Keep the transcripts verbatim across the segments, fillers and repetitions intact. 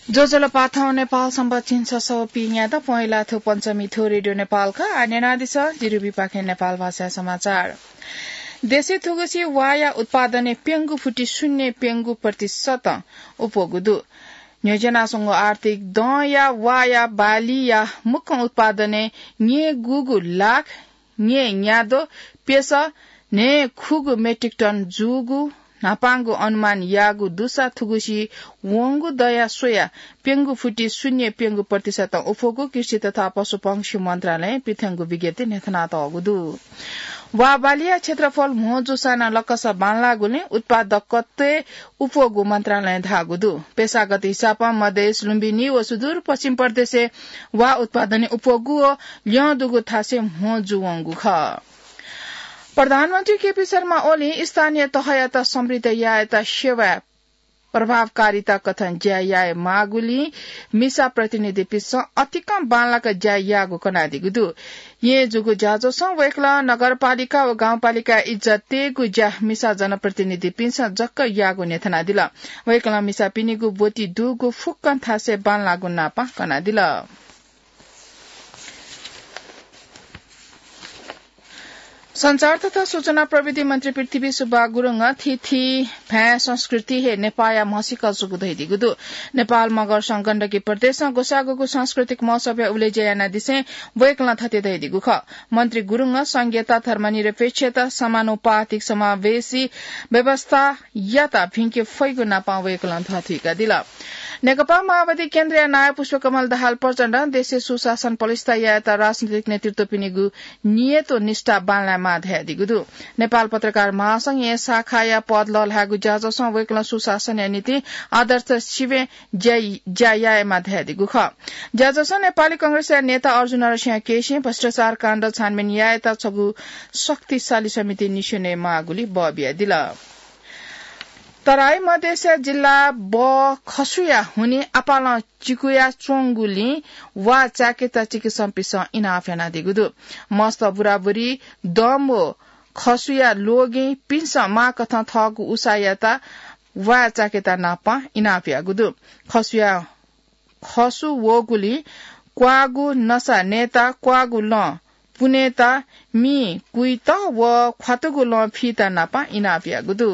जोजोला पाथौ नेपाल सम्बत चिन्छ सौ पिया त पहिला थो पञ्चमी थो रेडियो नेपालका आनेनादिस जिरुबी पाखे नेपाल भाषा समाचार देशी थुगुसी वाया उत्पादने पेंगु फुटी शून्य पेंगु प्रतिशत उपगुदु योजनासँग आर्थिक दया वाया बाली या मुख्य उत्पादने nye गुगु लाख nye न्यादो पेसा ने खुगु मेट्रिक टन जुगु नापांगु अनुमान यागु दुसा थुगुसी वंगु दया सोया पेंगु फुटी शून्य पेंगु प्रतिशत उफोगु कृषि तथा पशुपक्षी मन्त्रालय पिथंगु विज्ञप्ति नेथनात अगुदु वा बालिया क्षेत्रफल मोजुसाना लकसा बानलागुले उत्पादकत्व उफोगु मन्त्रालय धागुदु पेशागत हिसाबमा मधेस लुम्बिनी व सुदूर पश्चिम प्रदेशे वा उत्पादन उफोगु ल्यदुगु थासे मोजुवंगु ख प्रधानमन्त्री केपी शर्मा ओली स्थानीय तहयता समृद्ध यायता सेवा प्रभावकारिता कथन ज्यायाय मागुली मिसा प्रतिनिधि पिस अति कम बानलाका ज्यायागु कनादिगुदु ये जुगु जाजो स वेकला नगरपालिका व गाउँपालिका इज्जतेगु ज्या मिसा जनप्रतिनिधि पिस जक्क यागु नेथना दिला वेकला मिसा पिनिगु बोटी दुगु फुक्कन थासे बानलागु नापा कनादिला संचार तथा सूचना प्रविधि मन्त्री पृथ्वी सुब्बा गुरुङ थिथि भ्या संस्कृति हे नेपाया मसिक जुगुदैदिगुदु नेपाल मगर संगण्डकी प्रदेश गोसागुको सांस्कृतिक महोत्सव उले जयाना दिसे वेकला थते दैदिगु ख मन्त्री गुरुङ संघीयता धर्मनिरपेक्षता समानुपातिक समावेशी व्यवस्था याता भिंके फैगु नापा वेकला थथिका दिला नेकपा माओवादी केन्द्रीय नायक पुष्पकमल दाहाल प्रचण्ड देशे सुशासन पलिस्ता याता राजनीतिक नेतृत्व पिनिगु नियतो निष्ठा बानला माध्यदिगुदु नेपाल पत्रकार महासंघ ए शाखा या पद ललहागु जाजस वेकल सुशासन नीति आदर्श शिवे जय माध्यदिगु ख जाजस नेपाली कांग्रेस नेता अर्जुन नरसिंह केसी भ्रष्टाचार काण्ड छानबिन यायता छगु शक्तिशाली समिति निशुने मागुली बबिया दिला तराई मधेस जिल्ला ब खसुया हुने अपाल चिकुया चोंगुली वा चाकेता चिकित्सा पिस इनाफेना दिगुदु मस्त बुराबुरी दमो खसुया लोगे पिंस मा कथा थगु उसायता वा चाकेता नापा इनाफिया गुदु खसुया खसु वोगुली क्वागु नसा नेता क्वागु ल पुनेता मी कुइता व खतगु ल फिता नापा इनाफिया गुदु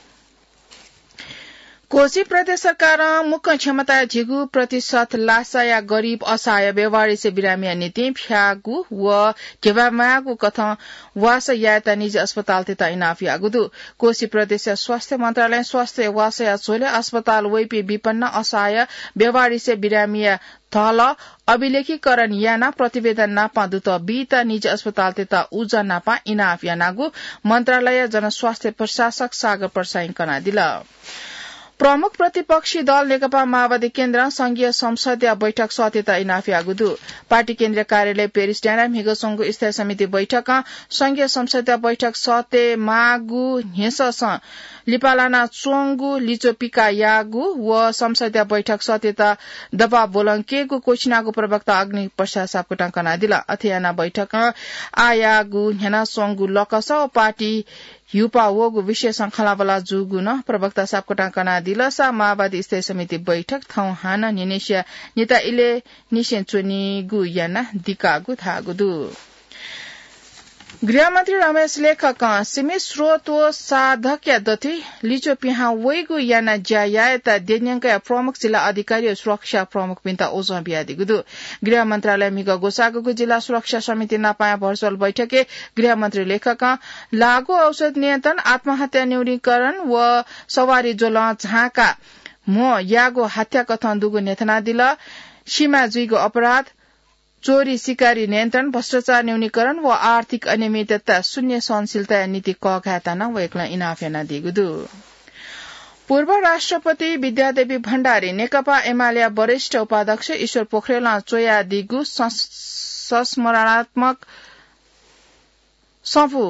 कोशी प्रदेश सरकार मुख्य क्षमता झिगु प्रतिशत लासा या गरीब असहाय व्यवहारी से बिरामिया नीति फ्यागु व केवामागु कथा वास याता निजी अस्पताल तेता इनाफी आगुदु कोशी प्रदेश स्वास्थ्य मन्त्रालय स्वास्थ्य वास या छोले अस्पताल वैपी विपन्न असहाय व्यवहारी से बिरामिया थल अभिलेखीकरण याना प्रतिवेदन नापा दुत बीता निजी अस्पताल तेता उजा नापा इनाफी नागु मन्त्रालय जनस्वास्थ्य प्रशासक सागर प्रसाई कना दिला प्रमुख प्रतिपक्षी दल नेकपा माओवादी केन्द्र संघीय संसदीय बैठक सत्यता इनाफी आगुदु पार्टी केन्द्रीय कार्यालय पेरिस डाँडा हिगोसंघको स्थायी समिति बैठक संघीय संसदीय बैठक सत्य मागु हेसस लिपालाना चोंगु लिचोपिका यागु व संसदीय बैठक सत्यता दबा बोलंकेगु कोचिनागु प्रवक्ता अग्नि प्रसाद सापकोटा कना दिला अथियाना बैठक आयागु हेना सोंगु लकस पार्टी युपा वोगु विषय संखलावला जुगु न प्रवक्ता सापकोटा कना दिलसा माओवादी स्थायी समिति बैठक थौ हाना निनेशिया नेता इले निशेन चोनी गु याना दिकागु थागुदु गृहमन्त्री रमेश लेखक सीमित स्रोत व साधक दथि लिचो पिहा वैगु याना ज्यायायता देन्यंका प्रमुख जिल्ला अधिकारी सुरक्षा प्रमुख पिन्ता ओजो बियादिगुदु गृह मन्त्रालय मिग गोसागुको जिल्ला सुरक्षा समिति नापाया भर्चुअल बैठके गृहमन्त्री लेखक लागू औषध नियन्त्रण आत्महत्या न्यूनीकरण व सवारी जोल झाका मो यागो हत्या कथन दुगु नेथना दिल सीमा जुइगो अपराध चोरी शिकारी नियन्त्रण भ्रष्टाचार न्यूनीकरण व आर्थिक अनियमितता शून्य सहनशीलता नीति कघाताना वेक्ला इनाफेना दिगुदु पूर्व राष्ट्रपति विद्यादेवी भण्डारी नेकपा एमाले वरिष्ठ उपाध्यक्ष ईश्वर पोखरेल चोया दिगु संस्मरणात्मक सफु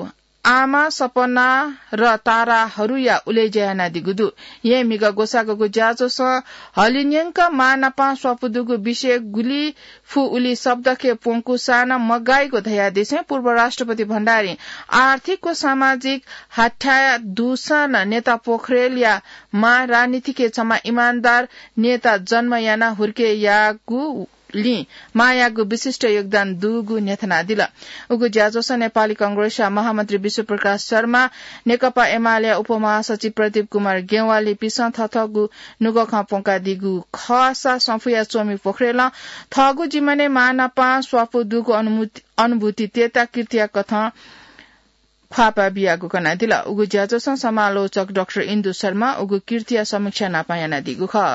आमा सपना र ताराहरू या उलेजयाना दिगुदु ये मिगा गोसागको जाजो स हलिन्यंक मानपा स्वपुदुगु विषय गुली फु उली शब्दके पोंकु साना मगाईको धया देशे पूर्व राष्ट्रपति भण्डारी आर्थिक व सामाजिक हट्या दूषण नेता पोखरेल या मा राजनीतिके क्षमा इमानदार नेता जन्मयाना हुर्के यागु ली मायागु विशिष्ट योगदान दुगु नेथना दिल उगु ज्याजोस नेपाली कांग्रेस महामन्त्री विश्व प्रकाश शर्मा नेकपा एमाले उपमहासचिव प्रदीप कुमार गेवाली पिसा थथगु नुगखा पोंका दिगु खसा संफुया चोमी पोखरेल थगु जिमने मानपा स्वापु दुगु अनुभूति अनुभूति तेता कृत्या कथा ख्वापा बियागु कना दिल उगु ज्याजोस समालोचक डाक्टर इन्दु शर्मा उगु कृत्या समीक्षा नापायाना दिगु ख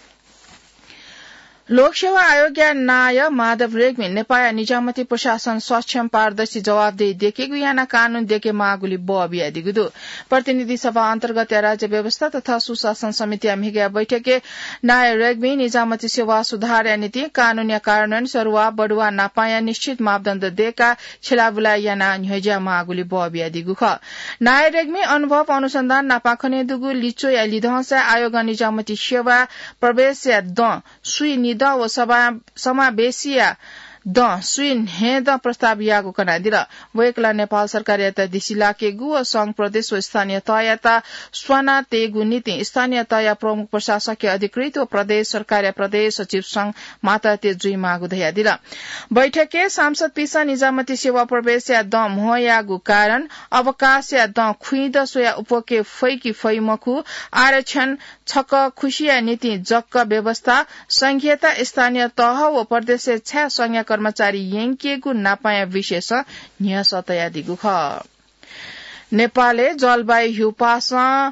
लोकसेवा आयोग नाय माधव रेग्मी नेपाल निजामती प्रशासन सक्षम पारदर्शी जवाबदेही देखेको याना कानून देखे मागुली बबिया दिगुदु प्रतिनिधि सभा अन्तर्गत राज्य व्यवस्था तथा सुशासन समिति मिगा बैठके नाय रेग्मी निजामती सेवा सुधार नीति कानून या कार्यान्वयन सरुवा बडुवा नापाया निश्चित मापदण्ड देका छिलाबुला याना न्ह्यजा मागुली बबिया दिगु ख नाय रेग्मी अनुभव अनुसन्धान नापाखने दुगु लिचो या लिधसा आयोग निजामती सेवा प्रवेश या द सुई द व समावेशिया द सुइन हे द प्रस्ताव यागो कना दिल वेकला नेपाल सरकार यता दिशिला के गु व संघ प्रदेश व स्थानीय तयता स्वना तेगु नीति स्थानीय तय प्रमुख प्रशासकीय अधिकृत व प्रदेश सरकार या प्रदेश सचिव संघ माता ते जुई मागु धया दिल बैठके सांसद पिसा निजामती सेवा प्रवेश या द मोह यागु कारण अवकाश या द खुइद सोया उपके फैकी फैमखु आरक्षण छक खुशिया नीति जक्क व्यवस्था संघीयता स्थानीय तह व प्रदेश छ संघ कर्मचारी यंकिएको नापाया विशेष न्यासतया दिगु ख नेपालले जलवायु हिउपास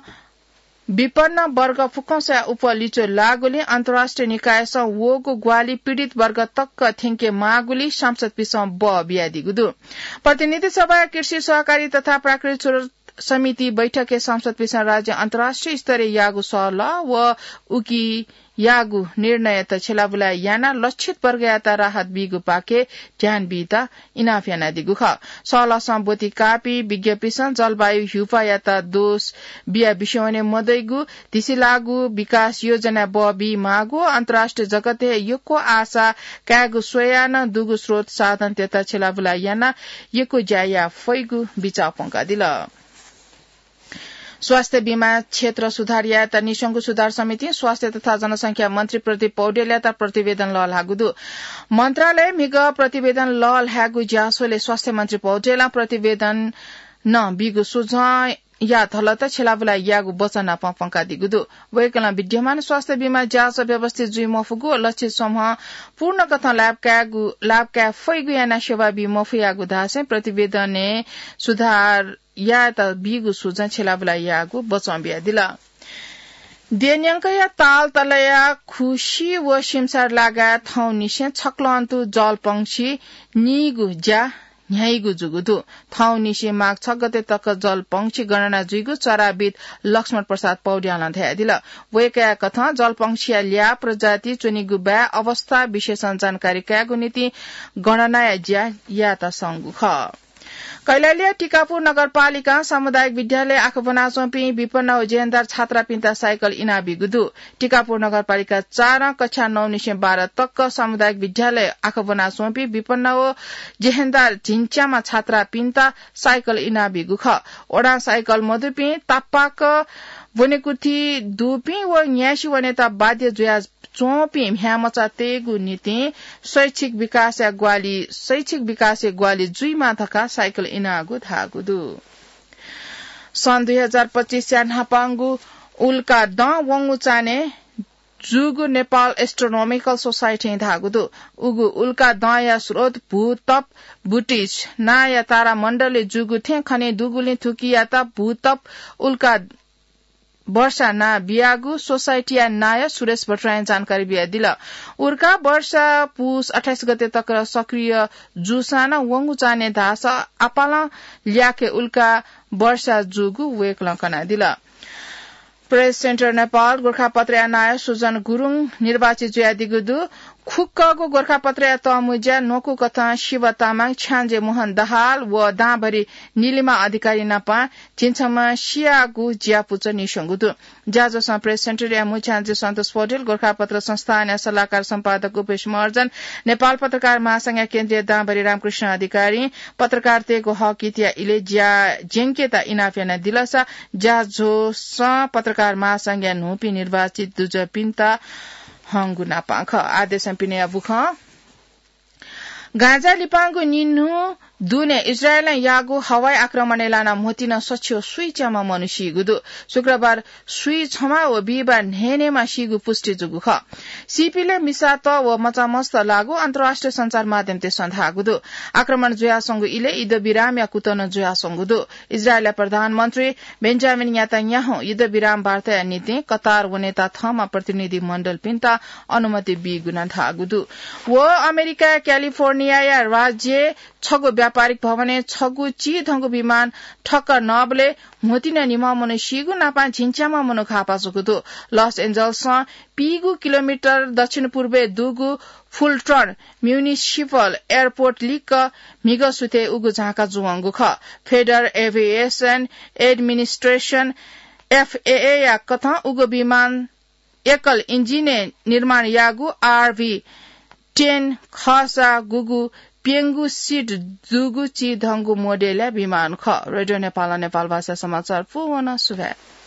विपन्न वर्ग फुकौसा उपलिचो लागुले अन्तर्राष्ट्रिय निकायस वोगो ग्वाली पीड़ित वर्ग तक्क थिंके मागुली सांसद पिसम ब बिया दिगुदु प्रतिनिधि सभा कृषि सहकारी तथा प्राकृतिक समिति बैठके सांसद पिसा राज्य अन्तर्राष्ट्रिय स्तरीय यागु सल्लाह व उकी यागु निर्णय त छेलाबुला याना लक्षित वर्ग याता राहत बिगु पाके ध्यान बिता इनाफ याना दिगु ख सल्लाह सम्बोधि कापी विज्ञपिसन जलवायु हिउपा याता दोष बिया विषयने मदैगु दिसिलागु विकास योजना बबी मागु अन्तर्राष्ट्रिय जगते यको आशा कागु सोयाना दुगु स्रोत साधन त्यता छेलाबुला याना यको जाया फैगु बिचा पंका दिल स्वास्थ्य बीमा क्षेत्र सुधार याता निशंकु सुधार समिति स्वास्थ्य तथा जनसंख्या मन्त्री प्रदीप पौडेल याता प्रतिवेदन लल हागुदु मन्त्रालय मिग प्रतिवेदन लल हागु ज्यासोले स्वास्थ्य मन्त्री पौडेल प्रतिवेदन न बिगु सुझा या थलत छेलाबुला यागु बचना पंका दिगुदु वैकला विद्यमान स्वास्थ्य बीमा जाँच व्यवस्थित जुई मफुगु लक्षित समूह पूर्ण कथा लाभकागु लाभका फैगु याना सेवा बि मफुयागु दासे प्रतिवेदने सुधार या त बिगु सुझा छेलाबुला यागु बचम्बिया दिला देन्यांक या ताल तलया खुशी व सिमसार लागा थौ निसे छक्लन्तु जलपंक्षी निगु जा न्यायगु जुगुदु थौ निसे माग छ गते तक जलपंक्षी गणना जुइगु चराविद लक्ष्मण प्रसाद पौड्याल धया दिल वेका कथा जलपंक्षीया ल्या प्रजाति चुनिगु बा अवस्था विशेषण जानकारी कागु नीति गणना या ज्या या त संगु ख कैलालिया टिकापुर नगरपालिका सामुदायिक विद्यालय आखबना चोपी विपन्न जेहेन्दार छात्रा पिन्ता साइकल इना बिगुदु टिकापुर नगरपालिका चार कक्षा नौ निशे बाह्र तक सामुदायिक विद्यालय आखबना चोपी विपन्न जेहेन्दार झिन्च्यामा छात्रा पिन्ता साइकल इना बिगु ख ओडा साइकल मधुपी तापाक वनेकुथी दुपी व न्यासी वनेता बाध्य जुया चोपी म्यामचा तेगु नीति शैक्षिक विकास या ग्वाली शैक्षिक विकास या ग्वाली जुइमा थका साइकल इनागु धागुदु सन् दुई हजार पच्चीस या नापाङ्गु उल्का द वंगु चाने जुगु नेपाल एस्ट्रोनोमिकल सोसाइटी धागुदु उगु उल्का द या स्रोत भूतप बुटिस ना या तारा मण्डलले जुगु थे खने दुगुले थुकिया त भूतप उल्का वर्षा ना बियागु सोसाइटिया नाय सुरेश भट्टराय जानकारी बिया दिल उर्का वर्षा पुस अठाइस गते तक सक्रिय जुसाना वंगु चाने धास आपाला ल्याके उल्का वर्षा जुगु वेक लकना दिल प्रेस सेन्टर नेपाल गोर्खापत्र नायक सुजन गुरुङ निर्वाचित ज्यादिगुदु खुक्कको गोर्खापत्र तमुज्या नोकु कथा शिव तामाङ छ्यान्जे मोहन दाहाल व दाँभरी नीलिमा अधिकारी नपा चिन्छमा सियागु ज्यापुच निशंगुदु ज्याजोसा प्रेस सेन्टर या मुछ्यान्जे सन्तोष पौडेल गोर्खापत्र संस्थान सल्लाहकार सम्पादक उपेश महर्जन नेपाल पत्रकार महासंघ केन्द्रीय दाँभरी रामकृष्ण अधिकारी पत्रकार तेगो हकितिया इले ज्या जेंकेता इनाफियाना दिलसा ज्याजोसा पत्रकार महासंघ नोपी निर्वाचित दुज पिन्ता हंगु नापाख आदेश पिने बुख गाजा लिपांगु निन्नु दुने इजरायल यागु हवाई आक्रमण लाना मोतिना सच्यो सुई च्यामा मनुष्य गुदु शुक्रबार सुई छमा व बिबा नेनेमा सिगु पुष्टि जुगु ख सीपीले मिसा त व मचा मस्त लागु अन्तर्राष्ट्रिय संचार माध्यम ते सन्धा गुदु आक्रमण जुया संगु इले युद्ध विराम या कुतन जुया संगुदु इजरायल प्रधानमन्त्री बेन्जामिन नेतान्याहु युद्ध विराम वार्ता नीति कतार व नेता थमा प्रतिनिधि मण्डल पिन्ता अनुमति बि गुना थागुदु व अमेरिका क्यालिफोर्निया या राज्य छगु व्यापारिक भवने छगु ची धंगु विमान ठक्कर नबले मोतिना निमा मने सिगु नापा झिन्च्यामा मनो खापा सुकुदु लस एन्जल्स पीगु किलोमिटर दक्षिण पूर्वे दुगु फुलट्रन म्युनिसिपल एयरपोर्ट लिक मिग सुते उगु झाका जुवांगु ख फेडरल एभिएशन एडमिनिस्ट्रेशन एफएए या कथा उगु विमान एकल इन्जिने निर्माण यागु आरभी टेन खसा गुगु पेंगु सीट दुगु ची धंगु मोडेल विमान ख रेडियो नेपाल नेपाल भाषा समाचार पुवन सुभे